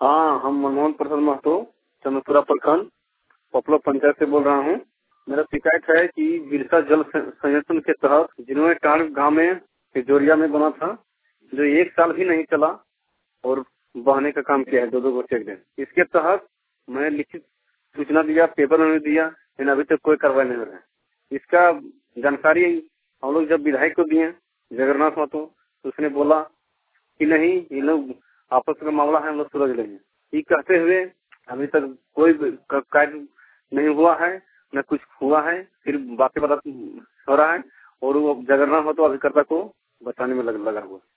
हाँ, हम मनमोहन प्रसाद महतो चंद्रपुरा प्रखंड पपलो पंचायत से बोल रहा हूँ। मेरा शिकायत है कि बिरसा जल संयंत्र के तहत जिन्होंने टाण गांव में तिजोरिया में बना था, जो 1 साल भी नहीं चला और बहने का काम किया है 2-2 गो चेक डैम। इसके तहत मैं लिखित सूचना दिया, पेपर में दिया, लेकिन अभी तक कोई कार्रवाई नहीं हो रहा है। इसका जानकारी हम लोग जब विधायक को दिए जगन्नाथ महतो, तो उसने बोला कि नहीं, ये लोग आपस का मामला है, हम लोग सुलझ लेंगे। ये कहते हुए अभी तक कोई कार्य नहीं हुआ है, न कुछ हुआ है, फिर बाकी बात हो रहा है और वो जगन्नाथ महतो अभिकर्ता को बचाने में लगा हुआ।